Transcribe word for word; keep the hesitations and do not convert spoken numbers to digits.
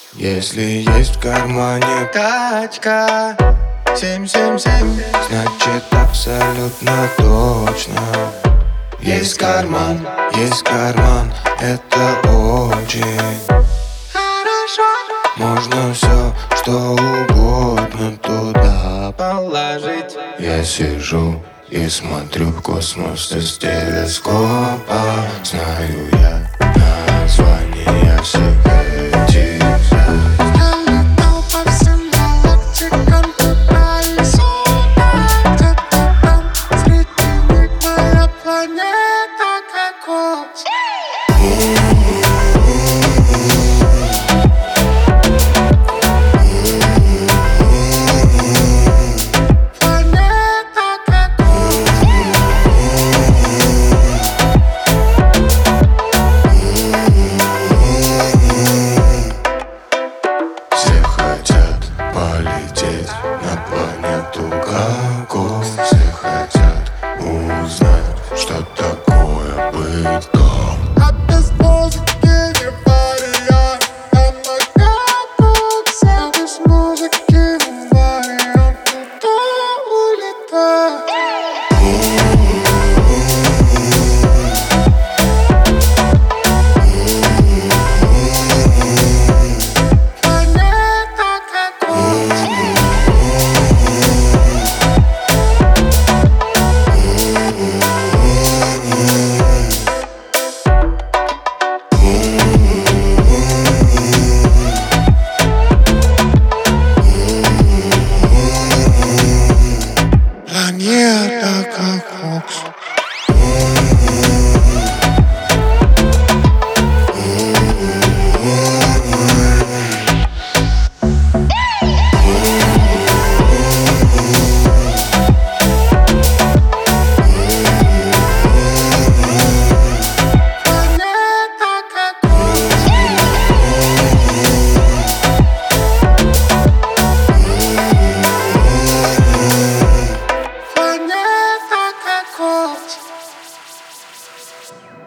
Если есть в кармане тачка семь семь семь, значит абсолютно точно. Есть карман, есть карман, это очень хорошо. Можно все, что угодно туда положить. Я сижу и смотрю в космос из телескопа. Знаю я названия всех этих звезд. Я летал по всем галактикам туда и сюда. Где-то там среди них моя планета как ось. Все хотят полететь на планету Гагу. Все хотят узнать, что такое быть там. А без музыки не вариант. А на капуксе без музыки не вариант. Туда улетать. Планета как ось. Планета как ось. Планета как ось. Планета как ось.